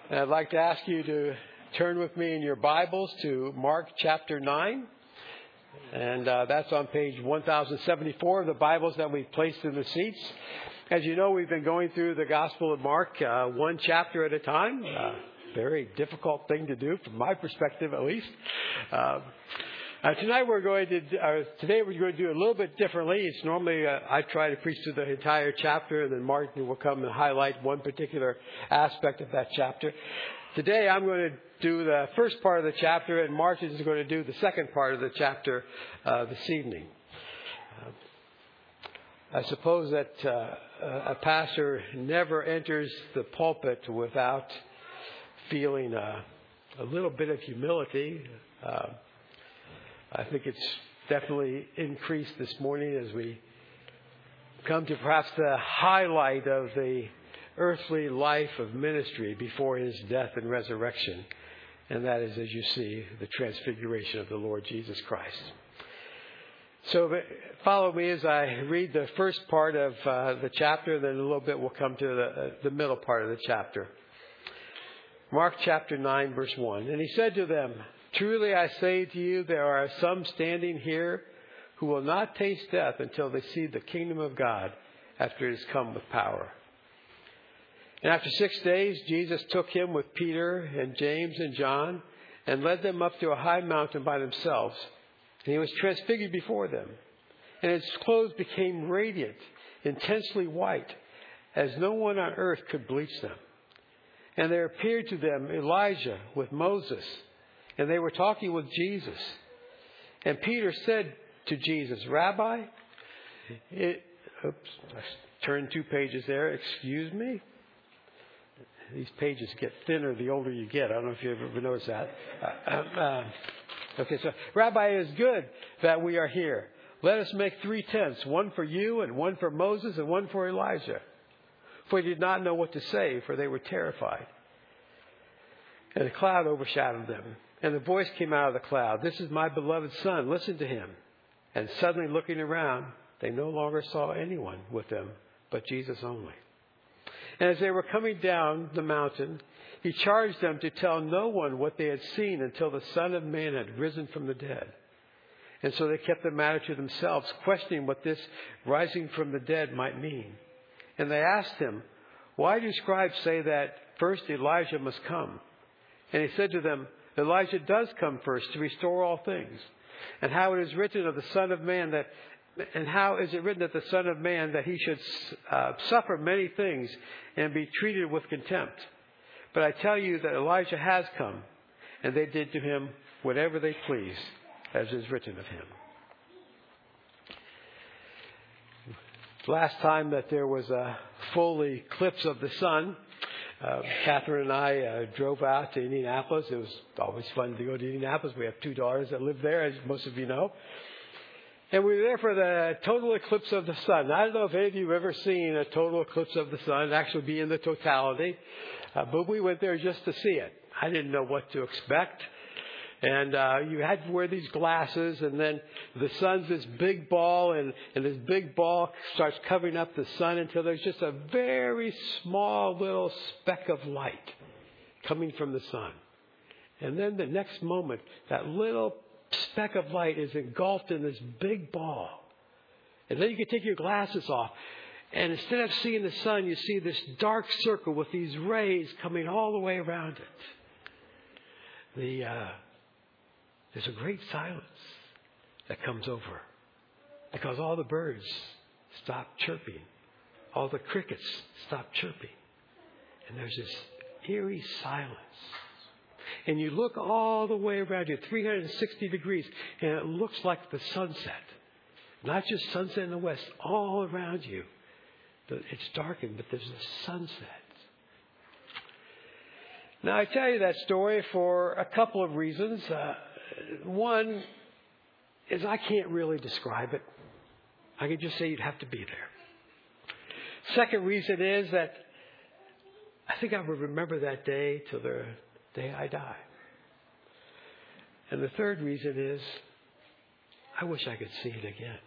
And I'd like to ask you to turn with me in your Bibles to Mark chapter 9. And that's on page 1074 of the Bibles that we've placed in the seats. As you know, we've been going through the Gospel of Mark one chapter at a time. Very difficult thing to do from my perspective, at least. Today we're going to do a little bit differently. It's normally I try to preach through the entire chapter, and then Martin will come and highlight one particular aspect of that chapter. Today I'm going to do the first part of the chapter, and Martin is going to do the second part of the chapter this evening. I suppose that a pastor never enters the pulpit without feeling a little bit of humility. I think it's definitely increased this morning as we come to perhaps the highlight of the earthly life of ministry before his death and resurrection. And that is, as you see, the transfiguration of the Lord Jesus Christ. So follow me as I read the first part of the chapter, then a little bit we'll come to the middle part of the chapter. Mark chapter 9, verse 1. And he said to them, "Truly I say to you, there are some standing here who will not taste death until they see the kingdom of God after it has come with power." And after 6 days, Jesus took him with Peter and James and John and led them up to a high mountain by themselves. And he was transfigured before them. And his clothes became radiant, intensely white, as no one on earth could bleach them. And there appeared to them Elijah with Moses. And they were talking with Jesus. And Peter said to Jesus, "Rabbi," I turned 2 pages there. Excuse me. These pages get thinner the older you get. I don't know if you've ever noticed that. Okay, so "Rabbi, it is good that we are here. Let us make 3 tents, one for you and one for Moses and one for Elijah." For they did not know what to say, for they were terrified. And a cloud overshadowed them. And the voice came out of the cloud, "This is my beloved Son, listen to him." And suddenly looking around, they no longer saw anyone with them, but Jesus only. And as they were coming down the mountain, he charged them to tell no one what they had seen until the Son of Man had risen from the dead. And so they kept the matter to themselves, questioning what this rising from the dead might mean. And they asked him, "Why do scribes say that first Elijah must come?" And he said to them, "Elijah does come first to restore all things. And how is it written of the Son of Man that he should suffer many things and be treated with contempt? But I tell you that Elijah has come, and they did to him whatever they pleased, as is written of him." Last time that there was a full eclipse of the sun, Catherine and I drove out to Indianapolis. It was always fun to go to Indianapolis. We have 2 daughters that live there, as most of you know. And we were there for the total eclipse of the sun. I don't know if any of you have ever seen a total eclipse of the sun actually be in the totality. But we went there just to see it. I didn't know what to expect. And you had to wear these glasses, and then the sun's this big ball, and this big ball starts covering up the sun until there's just a very small little speck of light coming from the sun. And then the next moment, that little speck of light is engulfed in this big ball. And then you can take your glasses off, and instead of seeing the sun, you see this dark circle with these rays coming all the way around it. There's a great silence that comes over because all the birds stop chirping. All the crickets stop chirping. And there's this eerie silence. And you look all the way around you, 360 degrees, and it looks like the sunset. Not just sunset in the west, all around you. It's darkened, but there's a sunset. Now, I tell you that story for a couple of reasons. One is I can't really describe it. I can just say you'd have to be there. Second reason is that I think I will remember that day till the day I die. And the third reason is I wish I could see it again.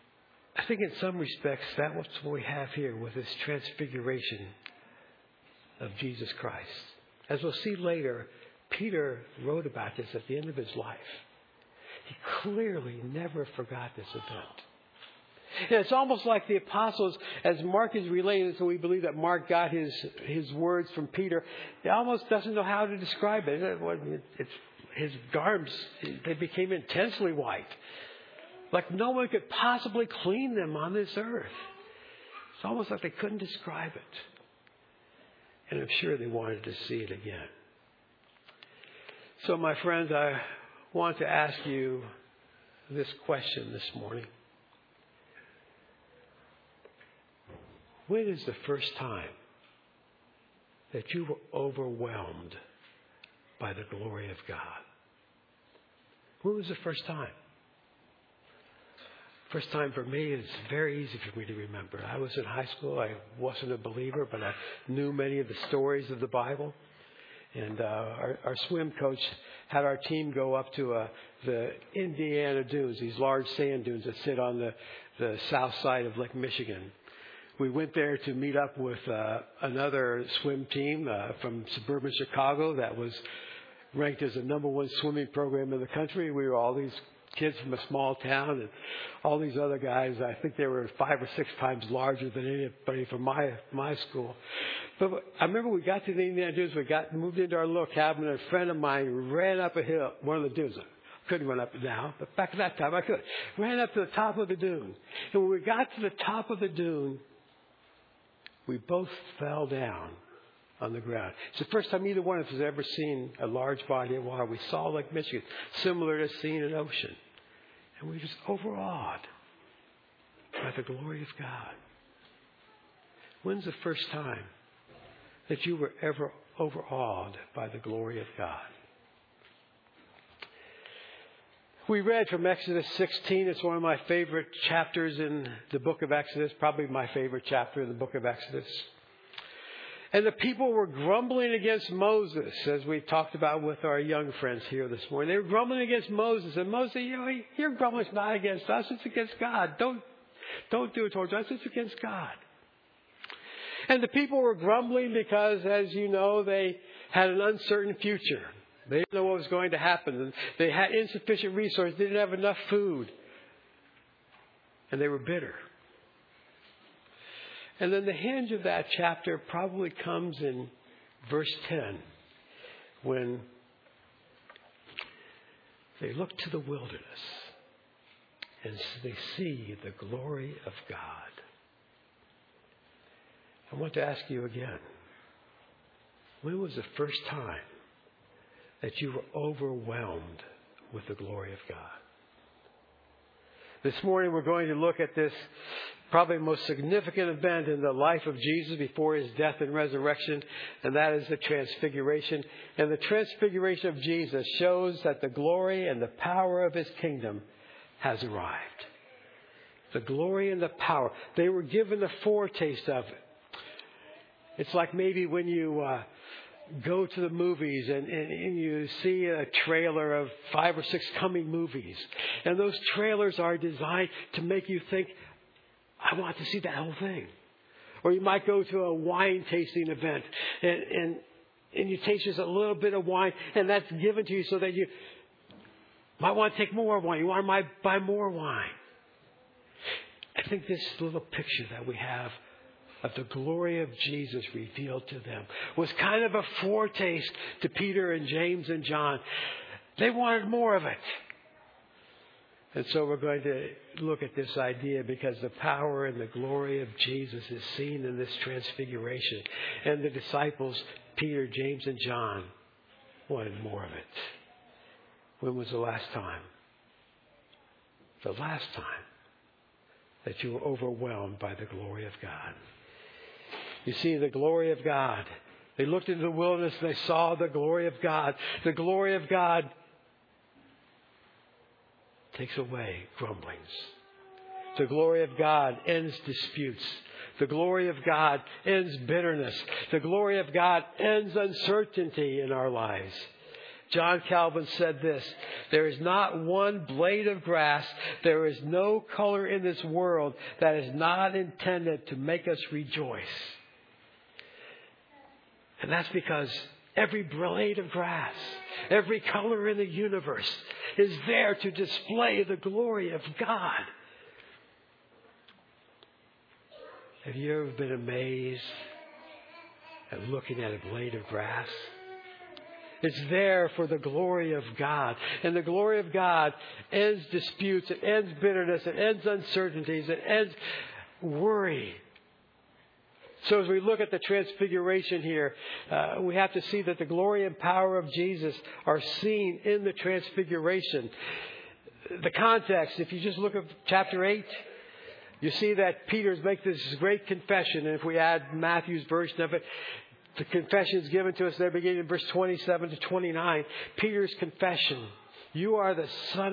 I think in some respects that's what we have here with this transfiguration of Jesus Christ. As we'll see later, Peter wrote about this at the end of his life. He clearly never forgot this event. And it's almost like the apostles, as Mark is relaying this, and we believe that Mark got his words from Peter, he almost doesn't know how to describe it. His garments, they became intensely white. Like no one could possibly clean them on this earth. It's almost like they couldn't describe it. And I'm sure they wanted to see it again. So, my friends, I want to ask you this question this morning. When is the first time that you were overwhelmed by the glory of God? When was the first time? First time for me is very easy for me to remember. I was in high school. I wasn't a believer, but I knew many of the stories of the Bible. And our swim coach had our team go up to the Indiana Dunes, these large sand dunes that sit on the south side of Lake Michigan. We went there to meet up with another swim team from suburban Chicago that was ranked as the #1 swimming program in the country. We were all these kids from a small town, and all these other guys, I think they were 5 or 6 times larger than anybody from my school. But I remember we got to the Indiana Dunes, moved into our little cabin, and a friend of mine ran up a hill, one of the dunes. Couldn't run up it now, but back at that time I could. Ran up to the top of the dune. And when we got to the top of the dune, we both fell down on the ground. It's the first time either one of us has ever seen a large body of water. We saw Lake Michigan, similar to seeing an ocean. And we were just overawed by the glory of God. When's the first time that you were ever overawed by the glory of God? We read from Exodus 16. It's one of my favorite chapters in the book of Exodus, probably my favorite chapter in the book of Exodus. And the people were grumbling against Moses, as we talked about with our young friends here this morning. They were grumbling against Moses. And Moses said, your grumbling is not against us, it's against God. Don't do it towards us, it's against God. And the people were grumbling because, as you know, they had an uncertain future. They didn't know what was going to happen. They had insufficient resources. They didn't have enough food. And they were bitter. And then the hinge of that chapter probably comes in verse 10, when they look to the wilderness and they see the glory of God. I want to ask you again, when was the first time that you were overwhelmed with the glory of God? This morning we're going to look at this probably most significant event in the life of Jesus before his death and resurrection, and that is the Transfiguration. And the Transfiguration of Jesus shows that the glory and the power of his kingdom has arrived. The glory and the power. They were given a foretaste of it. It's like maybe when you go to the movies and you see a trailer of 5 or 6 coming movies. And those trailers are designed to make you think, I want to see that whole thing. Or you might go to a wine tasting event and you taste just a little bit of wine, and that's given to you so that you might want to take more wine. You might buy more wine. I think this little picture that we have of the glory of Jesus revealed to them was kind of a foretaste to Peter and James and John. They wanted more of it. And so we're going to look at this idea because the power and the glory of Jesus is seen in this transfiguration. And the disciples, Peter, James, and John, wanted more of it. When was the last time? The last time that you were overwhelmed by the glory of God. You see, the glory of God. They looked into the wilderness and they saw the glory of God. The glory of God takes away grumblings. The glory of God ends disputes. The glory of God ends bitterness. The glory of God ends uncertainty in our lives. John Calvin said this, there is not one blade of grass, there is no color in this world that is not intended to make us rejoice. And that's because every blade of grass, every color in the universe is there to display the glory of God. Have you ever been amazed at looking at a blade of grass? It's there for the glory of God. And the glory of God ends disputes, it ends bitterness, it ends uncertainties, it ends worry. So as we look at the transfiguration here, we have to see that the glory and power of Jesus are seen in the transfiguration. The context, if you just look at chapter 8, you see that Peter's making this great confession. And if we add Matthew's version of it, the confession is given to us there beginning in verse 27 to 29. Peter's confession. You are the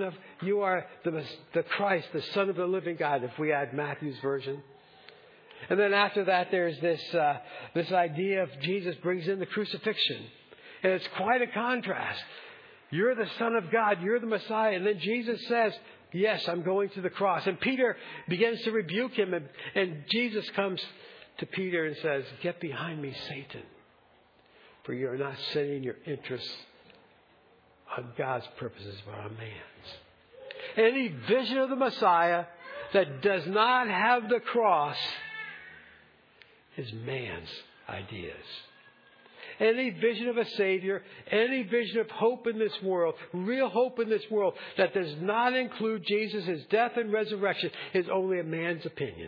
Christ, the Son of the living God, if we add Matthew's version. And then after that, there's this idea of Jesus brings in the crucifixion. And it's quite a contrast. You're the Son of God. You're the Messiah. And then Jesus says, yes, I'm going to the cross. And Peter begins to rebuke him. And Jesus comes to Peter and says, get behind me, Satan. For you are not setting your interests on God's purposes, but on man's. Any vision of the Messiah that does not have the cross is man's ideas. Any vision of a Savior, any vision of hope in this world, real hope in this world, that does not include Jesus, His death and resurrection, is only a man's opinion.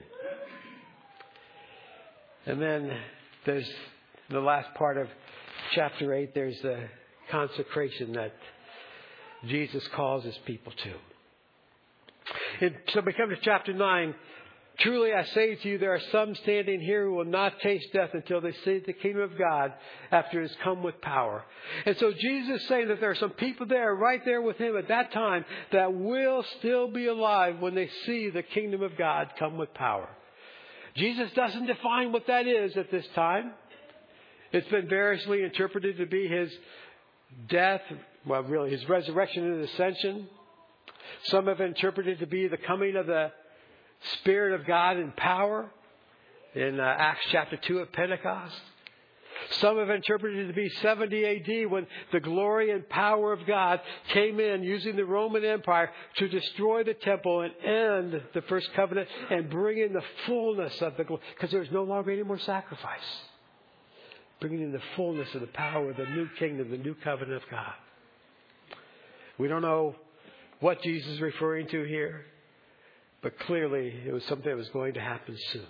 And then there's the last part of chapter 8, there's the consecration that Jesus calls His people to. And so we come to chapter 9. Truly I say to you, there are some standing here who will not taste death until they see the kingdom of God after it has come with power. And so Jesus is saying that there are some people there, right there with Him at that time, that will still be alive when they see the kingdom of God come with power. Jesus doesn't define what that is at this time. It's been variously interpreted to be His death, well, really His resurrection and ascension. Some have interpreted to be the coming of the Spirit of God in power in Acts chapter 2 at Pentecost. Some have interpreted it to be 70 AD when the glory and power of God came in using the Roman Empire to destroy the temple and end the first covenant and bring in the fullness of the glory. Because there was no longer any more sacrifice. Bringing in the fullness of the power of the new kingdom, the new covenant of God. We don't know what Jesus is referring to here. But clearly, it was something that was going to happen soon.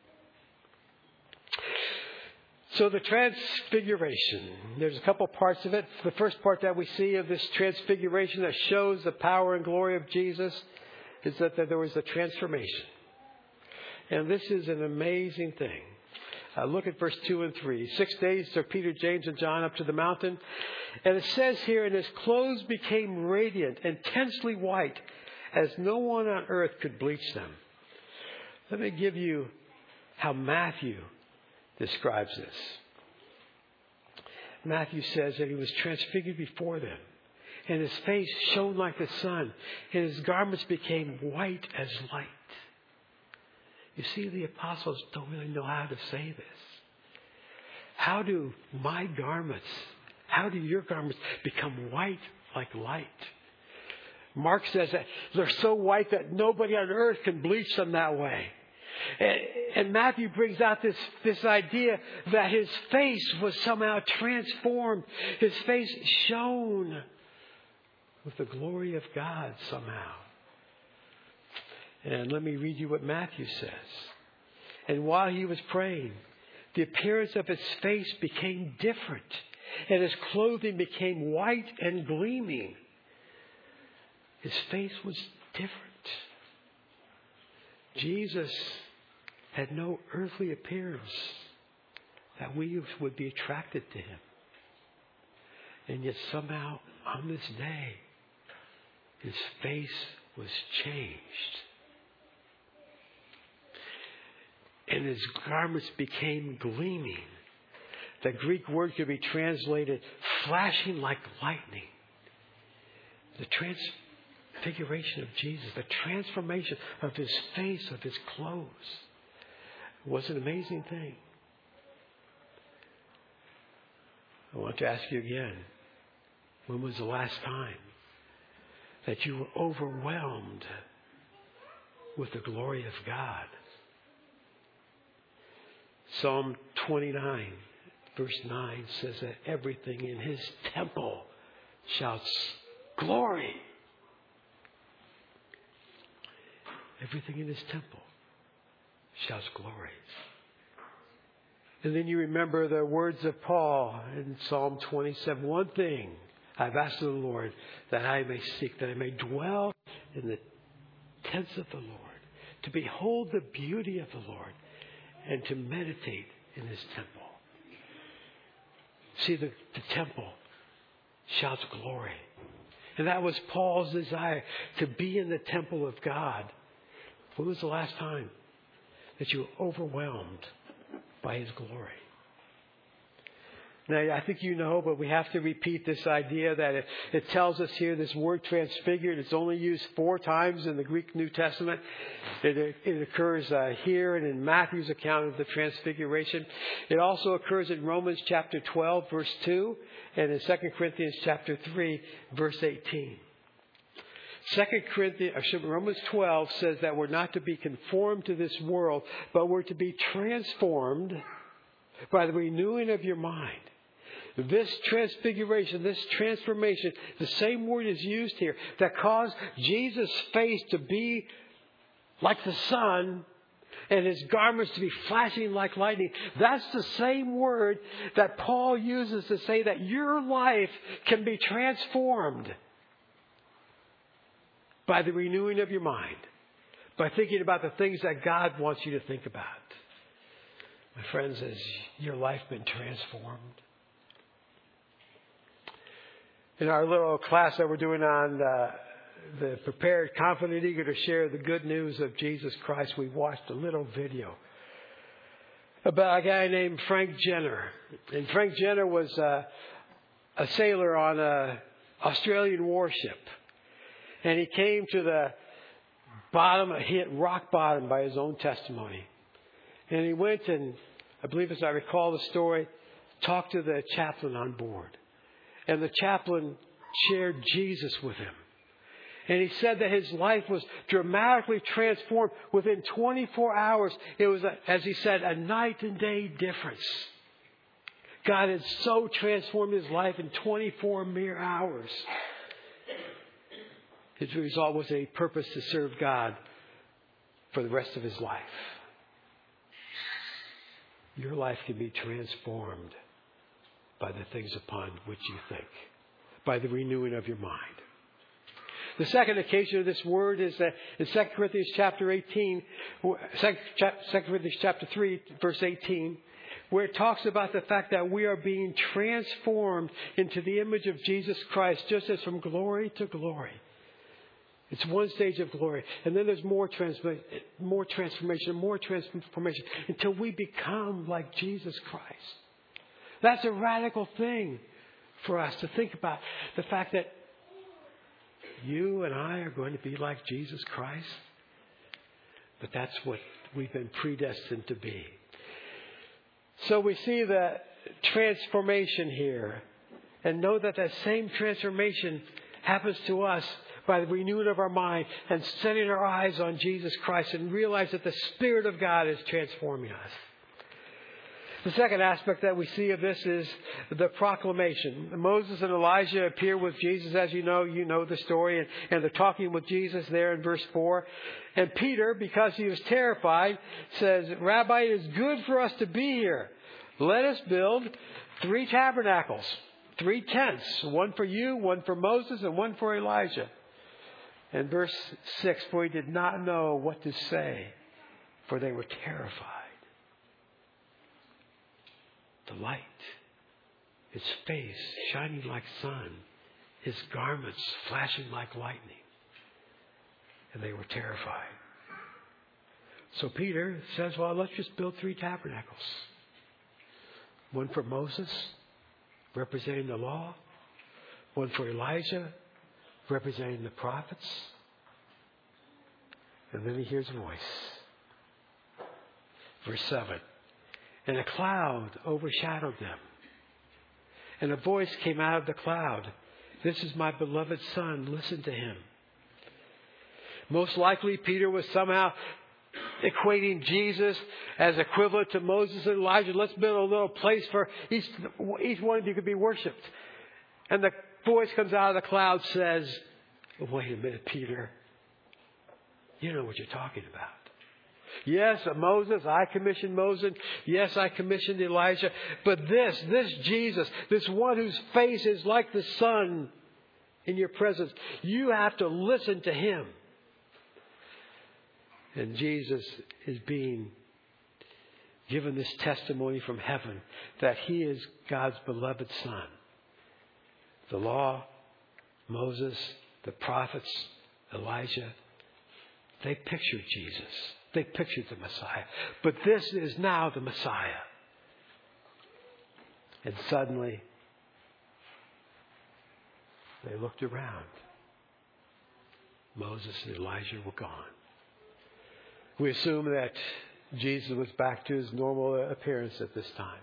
So the transfiguration, there's a couple parts of it. The first part that we see of this transfiguration that shows the power and glory of Jesus is that there was a transformation. And this is an amazing thing. Look at verse 2 and 3. 6 days took Peter, James, and John up to the mountain. And it says here, and his clothes became radiant, intensely white, as no one on earth could bleach them. Let me give you how Matthew describes this. Matthew says that he was transfigured before them, and his face shone like the sun, and his garments became white as light. You see, the apostles don't really know how to say this. How do your garments become white like light? Mark says that they're so white that nobody on earth can bleach them that way. And Matthew brings out this idea that his face was somehow transformed. His face shone with the glory of God somehow. And let me read you what Matthew says. And while he was praying, the appearance of his face became different, and his clothing became white and gleaming. His face was different. Jesus had no earthly appearance that we would be attracted to him. And yet somehow on this day, his face was changed. And his garments became gleaming. The Greek word could be translated flashing like lightning. The transfiguration of Jesus, the transformation of his face, of his clothes, was an amazing thing. I want to ask you again, when was the last time that you were overwhelmed with the glory of God? Psalm 29, verse 9 says that everything in His temple shouts glory. Everything in His temple shouts glory. And then you remember the words of Paul in Psalm 27. One thing I've asked of the Lord, that I may seek, that I may dwell in the tents of the Lord, to behold the beauty of the Lord, and to meditate in His temple. See, the temple shouts glory. And that was Paul's desire, to be in the temple of God. When was the last time that you were overwhelmed by His glory? Now, I think you know, but we have to repeat this idea that it tells us here, this word transfigured, it's only used 4 times in the Greek New Testament. It occurs here and in Matthew's account of the transfiguration. It also occurs in Romans chapter 12, verse 2, and in 2 Corinthians chapter 3, verse 18. Romans 12 says that we're not to be conformed to this world, but we're to be transformed by the renewing of your mind. This transfiguration, this transformation, the same word is used here, that caused Jesus' face to be like the sun and His garments to be flashing like lightning. That's the same word that Paul uses to say that your life can be transformed by the renewing of your mind, by thinking about the things that God wants you to think about. My friends, has your life been transformed? In our little class that we're doing on the Prepared, Confident, Eager to Share the Good News of Jesus Christ, we watched a little video about a guy named Frank Jenner. And Frank Jenner was a sailor on an Australian warship. And he came to the bottom, he hit rock bottom by his own testimony. And he went and, I believe as I recall the story, talked to the chaplain on board. And the chaplain shared Jesus with him. And he said that his life was dramatically transformed within 24 hours. It was, as he said, a night and day difference. God had so transformed his life in 24 mere hours. His result was a purpose to serve God for the rest of his life. Your life can be transformed by the things upon which you think, by the renewing of your mind. The second occasion of this word is that in 2 Corinthians chapter 3, verse 18, where it talks about the fact that we are being transformed into the image of Jesus Christ, just as from glory to glory. It's one stage of glory. And then there's more transformation, until we become like Jesus Christ. That's a radical thing for us to think about. The fact that you and I are going to be like Jesus Christ. But that's what we've been predestined to be. So we see the transformation here. And know that that same transformation happens to us by the renewing of our mind and setting our eyes on Jesus Christ and realize that the Spirit of God is transforming us. The second aspect that we see of this is the proclamation. Moses and Elijah appear with Jesus, as you know the story, and they're talking with Jesus there in verse 4. And Peter, because he was terrified, says, "Rabbi, it is good for us to be here. Let us build 3 tabernacles, 3 tents, one for you, one for Moses, and one for Elijah." And verse 6, "For he did not know what to say, for they were terrified." The light, his face shining like sun, his garments flashing like lightning. And they were terrified. So Peter says, well, let's just build 3 tabernacles. One for Moses, representing the law. One for Elijah, representing the prophets. And then he hears a voice. Verse 7. And a cloud overshadowed them. And a voice came out of the cloud. This is my beloved Son. Listen to him. Most likely, Peter was somehow equating Jesus as equivalent to Moses and Elijah. Let's build a little place for each one of you could be worshipped. And the voice comes out of the cloud, says, wait a minute, Peter. You know what you're talking about. Yes, Moses, I commissioned Moses. Yes, I commissioned Elijah. But this Jesus, this one whose face is like the sun in your presence, you have to listen to him. And Jesus is being given this testimony from heaven that he is God's beloved Son. The law, Moses, the prophets, Elijah, they pictured Jesus. They pictured the Messiah. But this is now the Messiah. And suddenly, they looked around. Moses and Elijah were gone. We assume that Jesus was back to his normal appearance at this time.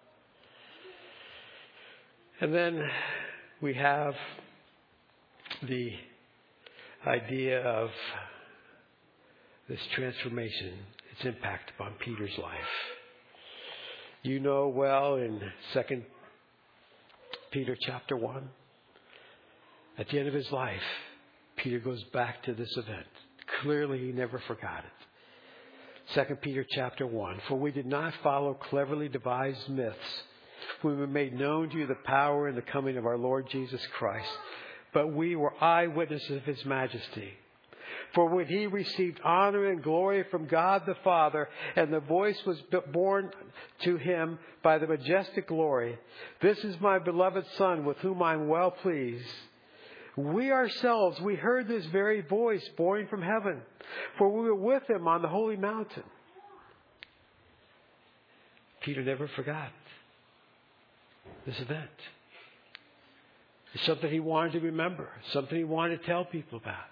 And then we have the idea of this transformation, its impact upon Peter's life. You know well in 2 Peter chapter 1, at the end of his life, Peter goes back to this event. Clearly, he never forgot it. 2 Peter chapter 1, for we did not follow cleverly devised myths when we made known to you the power and the coming of our Lord Jesus Christ, but we were eyewitnesses of his majesty. For when he received honor and glory from God the Father, and the voice was borne to him by the majestic glory, this is my beloved Son with whom I am well pleased. We ourselves, we heard this very voice borne from heaven, for we were with him on the holy mountain. Peter never forgot this event. It's something he wanted to remember, something he wanted to tell people about.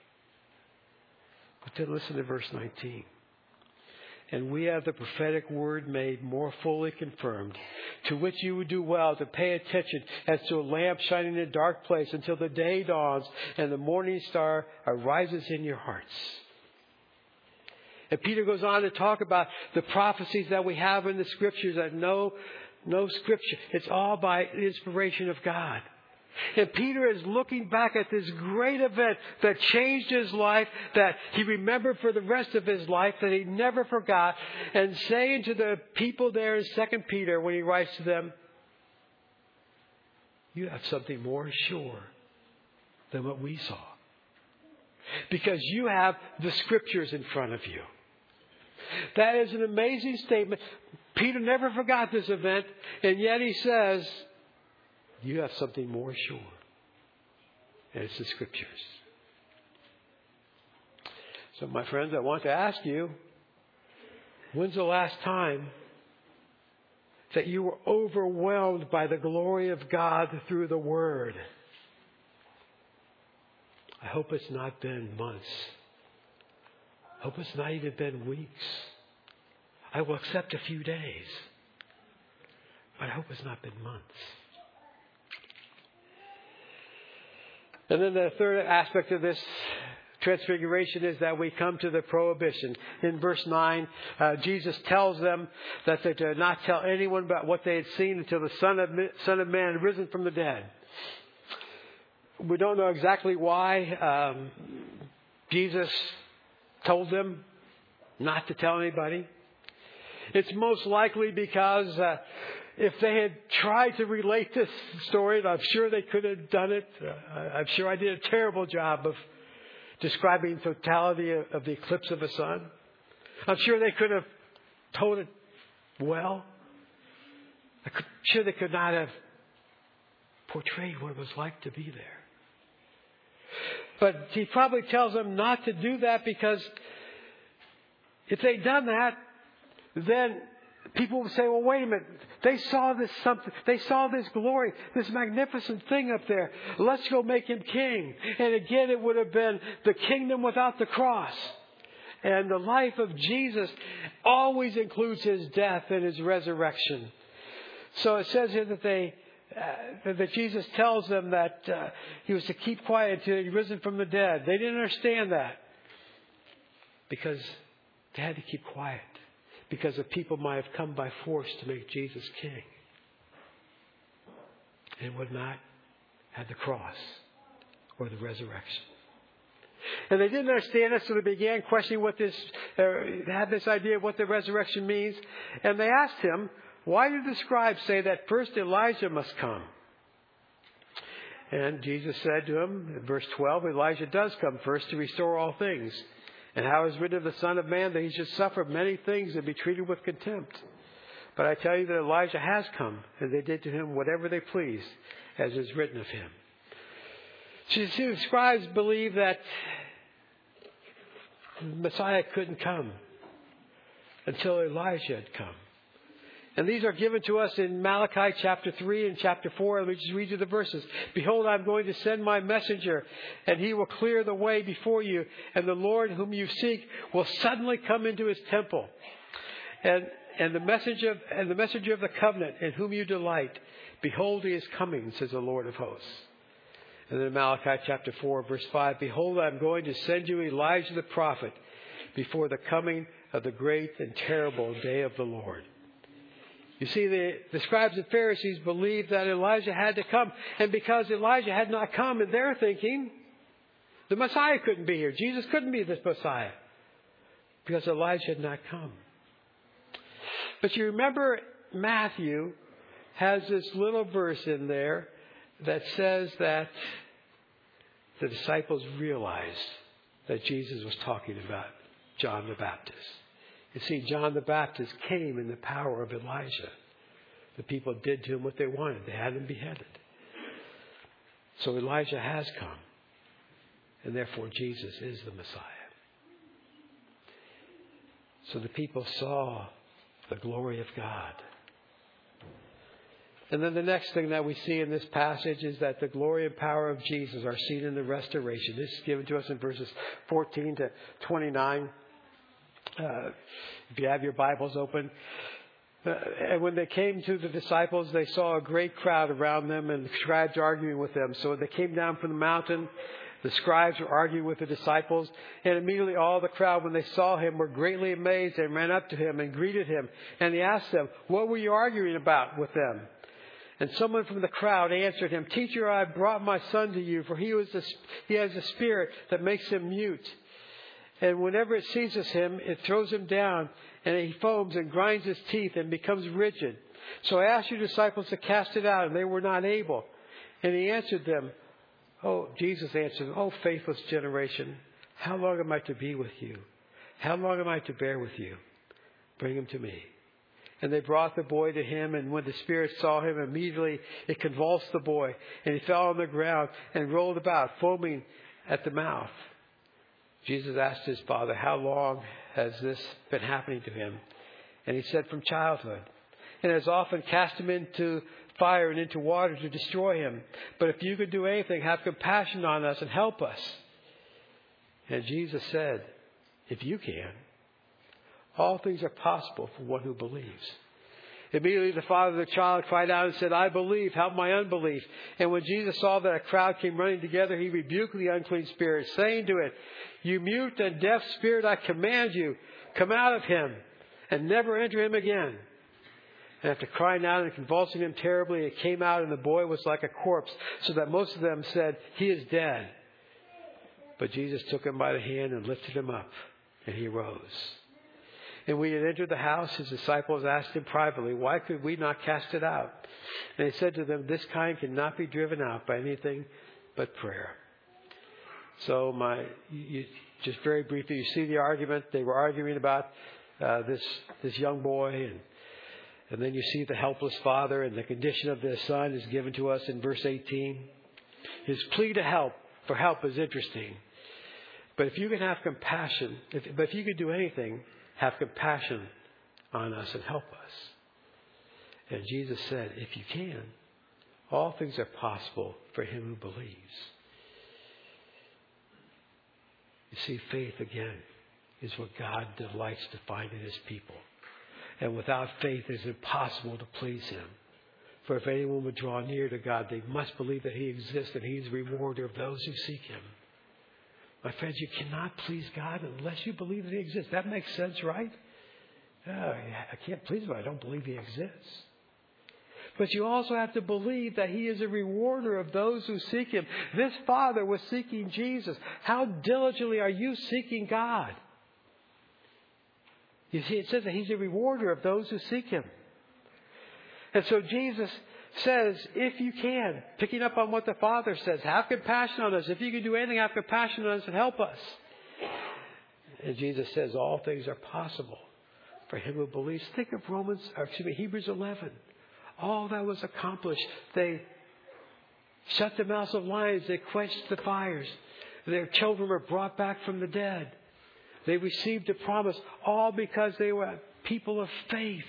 But then listen to verse 19. And we have the prophetic word made more fully confirmed, to which you would do well to pay attention as to a lamp shining in a dark place until the day dawns and the morning star arises in your hearts. And Peter goes on to talk about the prophecies that we have in the Scriptures, that no Scripture, it's all by inspiration of God. And Peter is looking back at this great event that changed his life, that he remembered for the rest of his life, that he never forgot, and saying to the people there in 2 Peter when he writes to them, you have something more sure than what we saw. Because you have the Scriptures in front of you. That is an amazing statement. Peter never forgot this event, and yet he says, you have something more sure. And it's the Scriptures. So, my friends, I want to ask you, when's the last time that you were overwhelmed by the glory of God through the Word? I hope it's not been months. I hope it's not even been weeks. I will accept a few days. But I hope it's not been months. And then the third aspect of this transfiguration is that we come to the prohibition. In verse 9, Jesus tells them that they did not tell anyone about what they had seen until the Son of Man had risen from the dead. We don't know exactly why Jesus told them not to tell anybody. It's most likely because if they had tried to relate this story, and I'm sure they could have done it. I'm sure I did a terrible job of describing the totality of the eclipse of the sun. I'm sure they could have told it well. I'm sure they could not have portrayed what it was like to be there. But he probably tells them not to do that because if they'd done that, then people would say, well, wait a minute. They saw this something. They saw this glory, this magnificent thing up there. Let's go make him king. And again, it would have been the kingdom without the cross. And the life of Jesus always includes his death and his resurrection. So it says here that they that Jesus tells them that he was to keep quiet until he'd risen from the dead. They didn't understand that because they had to keep quiet because the people might have come by force to make Jesus king and would not have the cross or the resurrection. And they didn't understand it, so they began questioning had this idea of what the resurrection means. And they asked him, why do the scribes say that first Elijah must come? And Jesus said to him, in verse 12, Elijah does come first to restore all things. And how is written of the Son of Man that he should suffer many things and be treated with contempt? But I tell you that Elijah has come, and they did to him whatever they pleased, as is written of him. So you see, the scribes believed that the Messiah couldn't come until Elijah had come. And these are given to us in Malachi chapter 3 and chapter 4. Let me just read you the verses. Behold, I'm going to send my messenger, and he will clear the way before you. And the Lord whom you seek will suddenly come into his temple. And the messenger of the covenant in whom you delight, behold, he is coming, says the Lord of hosts. And then Malachi chapter 4, verse 5, behold, I'm going to send you Elijah the prophet before the coming of the great and terrible day of the Lord. You see, the scribes and Pharisees believed that Elijah had to come. And because Elijah had not come in their thinking, the Messiah couldn't be here. Jesus couldn't be the Messiah because Elijah had not come. But you remember Matthew has this little verse in there that says that the disciples realized that Jesus was talking about John the Baptist. You see, John the Baptist came in the power of Elijah. The people did to him what they wanted. They had him beheaded. So Elijah has come. And therefore Jesus is the Messiah. So the people saw the glory of God. And then the next thing that we see in this passage is that the glory and power of Jesus are seen in the restoration. This is given to us in verses 14 to 29. If you have your Bibles open. And when they came to the disciples, they saw a great crowd around them and the scribes arguing with them. So they came down from the mountain. The scribes were arguing with the disciples. And immediately all the crowd, when they saw him, were greatly amazed and ran up to him and greeted him. And he asked them, what were you arguing about with them? And someone from the crowd answered him, Teacher, I brought my son to you, for he has a spirit that makes him mute. And whenever it seizes him, it throws him down, and he foams and grinds his teeth and becomes rigid. So I asked your disciples to cast it out, and they were not able. And he answered them, Jesus answered, faithless generation, how long am I to be with you? How long am I to bear with you? Bring him to me. And they brought the boy to him, and when the spirit saw him, immediately it convulsed the boy, and he fell on the ground and rolled about, foaming at the mouth. Jesus asked his father, how long has this been happening to him? And he said, from childhood. And has often cast him into fire and into water to destroy him. But if you could do anything, have compassion on us and help us. And Jesus said, if you can, all things are possible for one who believes. Immediately the father of the child cried out and said, I believe, help my unbelief. And when Jesus saw that a crowd came running together, he rebuked the unclean spirit, saying to it, you mute and deaf spirit, I command you, come out of him and never enter him again. And after crying out and convulsing him terribly, it came out, and the boy was like a corpse, so that most of them said, he is dead. But Jesus took him by the hand and lifted him up, and he rose. And when he had entered the house, his disciples asked him privately, why could we not cast it out? And he said to them, this kind cannot be driven out by anything but prayer. So just very briefly, you see the argument. They were arguing about this young boy, and then you see the helpless father, and the condition of the son is given to us in verse 18. His plea for help is interesting. But if you can have compassion, if you could do anything, have compassion on us and help us. And Jesus said, if you can, all things are possible for him who believes. You see, faith, again, is what God delights to find in his people. And without faith, it is impossible to please him. For if anyone would draw near to God, they must believe that He exists and He is the rewarder of those who seek Him. My friends, you cannot please God unless you believe that He exists. That makes sense, right? I can't please Him. I don't believe He exists. But you also have to believe that He is a rewarder of those who seek Him. This father was seeking Jesus. How diligently are you seeking God? You see, it says that He's a rewarder of those who seek Him. And so Jesus says, if you can, picking up on what the Father says, have compassion on us. If you can do anything, have compassion on us and help us. And Jesus says all things are possible for him who believes. Think of Hebrews 11. All that was accomplished. They shut the mouths of lions. They quenched the fires. Their children were brought back from the dead. They received a promise, all because they were people of faith.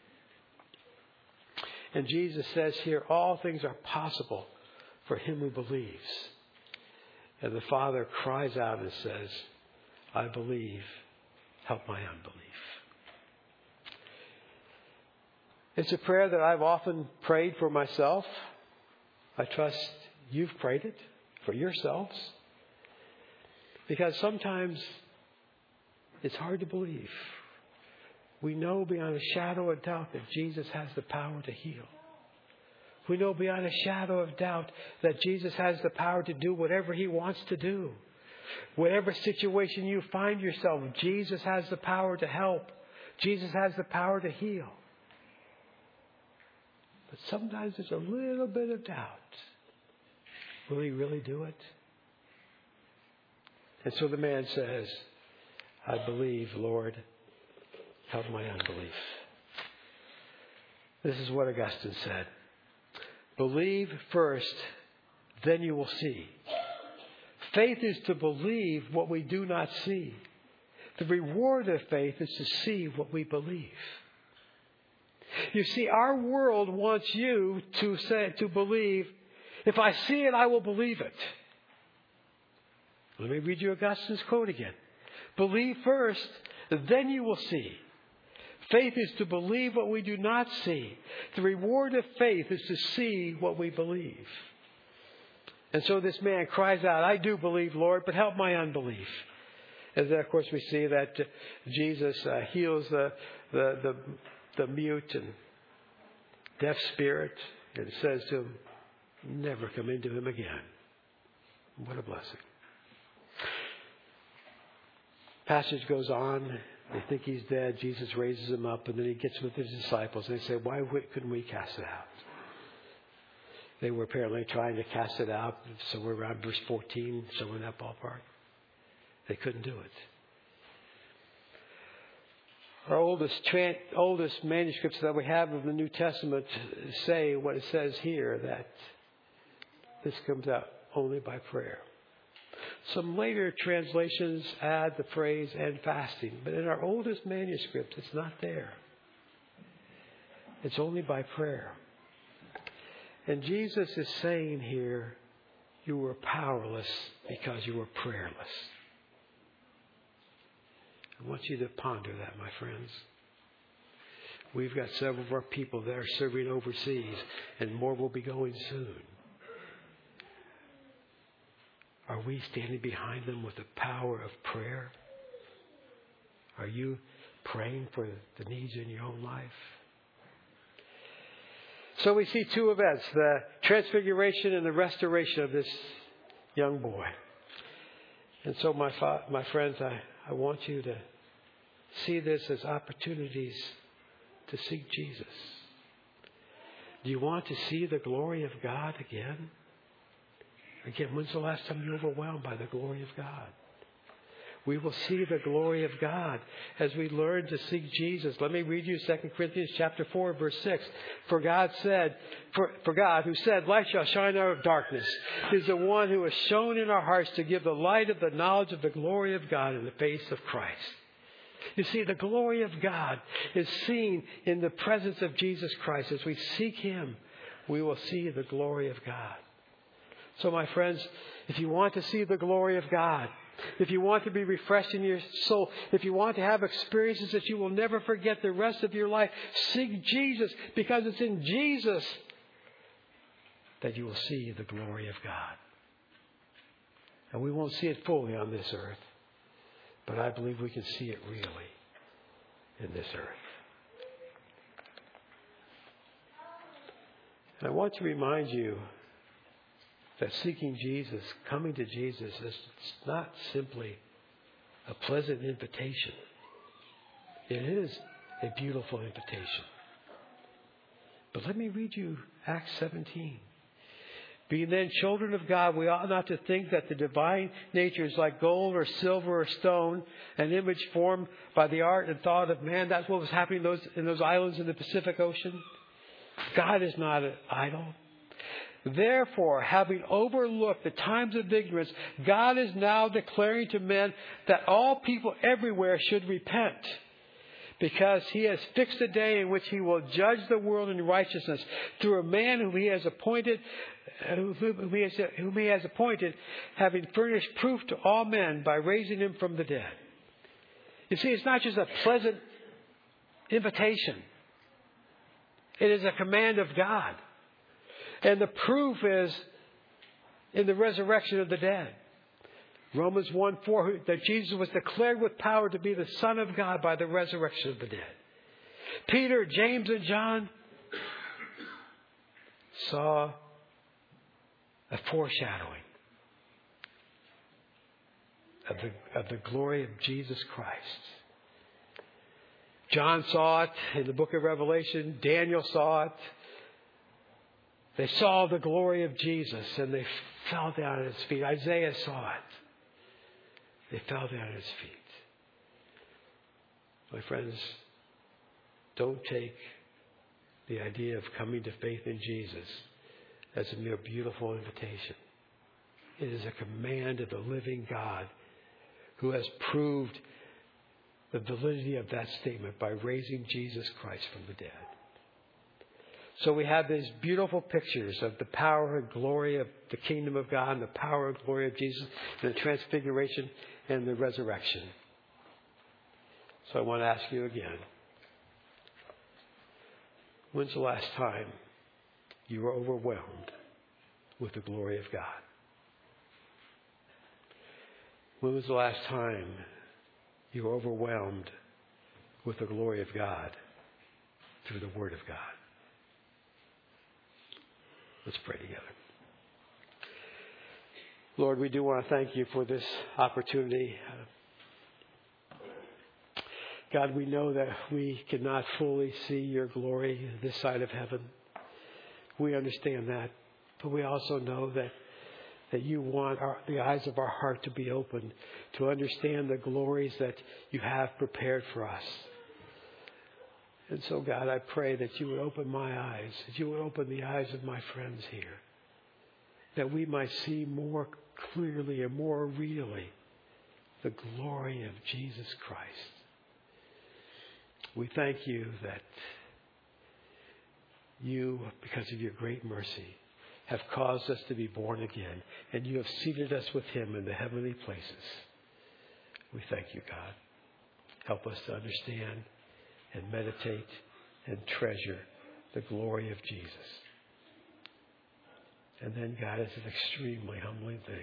And Jesus says here, all things are possible for him who believes. And the Father cries out and says, I believe, help my unbelief. It's a prayer that I've often prayed for myself. I trust you've prayed it for yourselves. Because sometimes it's hard to believe. We know beyond a shadow of doubt that Jesus has the power to heal. We know beyond a shadow of doubt that Jesus has the power to do whatever He wants to do. Whatever situation you find yourself in, Jesus has the power to help. Jesus has the power to heal. But sometimes there's a little bit of doubt. Will He really do it? And so the man says, I believe, Lord, help my unbelief. This is what Augustine said. Believe first, then you will see. Faith is to believe what we do not see. The reward of faith is to see what we believe. You see, our world wants you to believe, if I see it, I will believe it. Let me read you Augustine's quote again. Believe first, then you will see. Faith is to believe what we do not see. The reward of faith is to see what we believe. And so this man cries out, I do believe, Lord, but help my unbelief. And then, of course, we see that Jesus heals the mute and deaf spirit and says to him, never come into him again. What a blessing. Passage goes on. They think he's dead. Jesus raises him up, and then he gets with his disciples, and they say, why couldn't we cast it out? They were apparently trying to cast it out, so we're around verse 14, somewhere in that ballpark. They couldn't do it. Our oldest manuscripts that we have of the New Testament say what it says here, that this comes out only by prayer. Some later translations add the phrase and fasting, but in our oldest manuscripts, it's not there. It's only by prayer. And Jesus is saying here, you were powerless because you were prayerless. I want you to ponder that, my friends. We've got several of our people that are serving overseas, and more will be going soon. Are we standing behind them with the power of prayer? Are you praying for the needs in your own life? So we see two events, the transfiguration and the restoration of this young boy. And so my friends, I want you to see this as opportunities to seek Jesus. Do you want to see the glory of God again? Again, when's the last time you were overwhelmed by the glory of God? We will see the glory of God as we learn to seek Jesus. Let me read you 2 Corinthians chapter 4, verse 6. For God who said, light shall shine out of darkness, is the one who has shone in our hearts to give the light of the knowledge of the glory of God in the face of Christ. You see, the glory of God is seen in the presence of Jesus Christ. As we seek Him, we will see the glory of God. So, my friends, if you want to see the glory of God, if you want to be refreshed in your soul, if you want to have experiences that you will never forget the rest of your life, seek Jesus, because it's in Jesus that you will see the glory of God. And we won't see it fully on this earth, but I believe we can see it really in this earth. And I want to remind you that seeking Jesus, coming to Jesus, is not simply a pleasant invitation. It is a beautiful invitation. But let me read you Acts 17. Being then children of God, we ought not to think that the divine nature is like gold or silver or stone, an image formed by the art and thought of man. That's what was happening in those islands in the Pacific Ocean. God is not an idol. Therefore, having overlooked the times of ignorance, God is now declaring to men that all people everywhere should repent, because he has fixed a day in which he will judge the world in righteousness through a man whom he has appointed, having furnished proof to all men by raising him from the dead. You see, it's not just a pleasant invitation. It is a command of God. And the proof is in the resurrection of the dead. Romans 1:4, that Jesus was declared with power to be the Son of God by the resurrection of the dead. Peter, James, and John saw a foreshadowing of the glory of Jesus Christ. John saw it in the book of Revelation. Daniel saw it. They saw the glory of Jesus and they fell down at his feet. Isaiah saw it. They fell down at his feet. My friends, don't take the idea of coming to faith in Jesus as a mere beautiful invitation. It is a command of the living God who has proved the validity of that statement by raising Jesus Christ from the dead. So we have these beautiful pictures of the power and glory of the kingdom of God and the power and glory of Jesus and the transfiguration and the resurrection. So I want to ask you again, when's the last time you were overwhelmed with the glory of God? When was the last time you were overwhelmed with the glory of God through the Word of God? Let's pray together. Lord, we do want to thank you for this opportunity. God, we know that we cannot fully see your glory this side of heaven. We understand that. But we also know that you want the eyes of our heart to be open to understand the glories that you have prepared for us. And so, God, I pray that you would open my eyes, that you would open the eyes of my friends here, that we might see more clearly and more really the glory of Jesus Christ. We thank you that you, because of your great mercy, have caused us to be born again, and you have seated us with him in the heavenly places. We thank you, God. Help us to understand and meditate and treasure the glory of Jesus. And then, God, it's an extremely humbling thing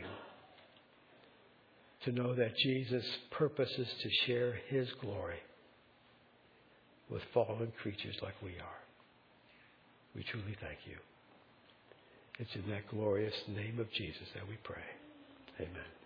to know that Jesus purposes to share his glory with fallen creatures like we are. We truly thank you. It's in that glorious name of Jesus that we pray. Amen.